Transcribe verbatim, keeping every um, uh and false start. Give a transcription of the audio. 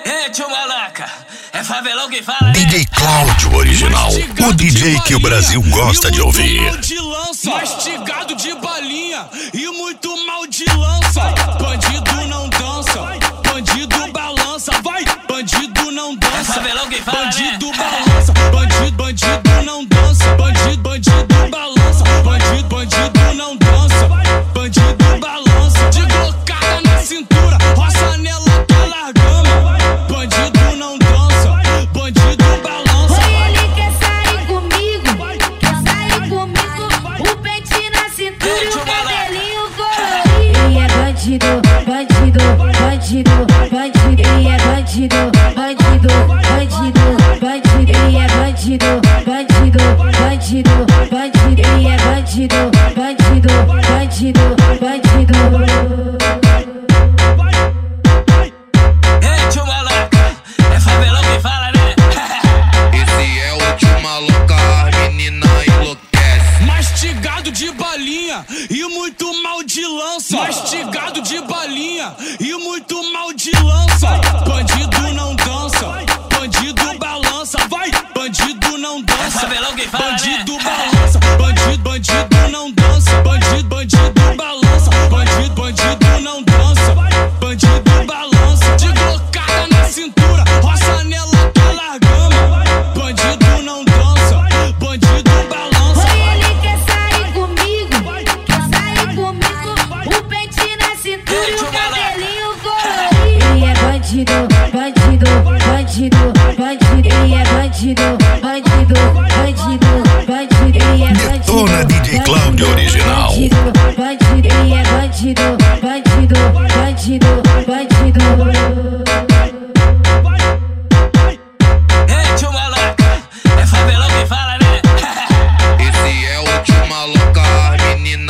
Ei, tio Malaca, é favelão quem fala, D J Cláudio Original, o D J que o Brasil gosta de ouvir. Mal de lança, mastigado de balinha e muito mal de lança. Bandido não dança, bandido balança, vai. Bandido não dança, é favelão quem fala, bandido balança. Bandido, bandido não dança, bandido, bandido balança. Bandido, bandido não dança, bandido balança. De glocada na cintura, roça nela tá largando. Bandido não dança, bandido balança. Oi, ele quer sair comigo, quer sair comigo. O pente na cintura e o cabelinho colorido. Ele é bandido, bandido, bandido, bandido. Ele é bandido, bandido, bandido, bandido. Ele é bandido, bandido, bandido, bandido. Ele é bandido, bandido, bandido, bandido. Ei, tio Malaca, é favelão quem fala, né? Esse é o tio Maloca, a menina enlouquece. Mastigado de balinha e muito mal de lança. Mastigado de balinha e muito mal de lança. Bandido não dança, bandido balança, vai. Bandido não É dança, favelão quem fala, bandido né? balança. Bandido, bandido não dança, bandido, bandido balança. Bandido, bandido não dança, bandido balança. De glocada na cintura, roça nela tá largando. Bandido não dança, bandido balança. Oi, ele quer sair comigo, quer sair comigo. O pente na cintura e o cabelinho colorido. Ele é bandido, bandido, bandido, bandido. Ele é bandido, bandido, bandido, bandido. Ele é bandido. Detona D J Cláudio Original. Bandido, bandido. Ele é bandido, bandido, bandido, bandido. Ei, tio Malaca, é favelão quem fala, né? Esse é o tio Maloca, a menina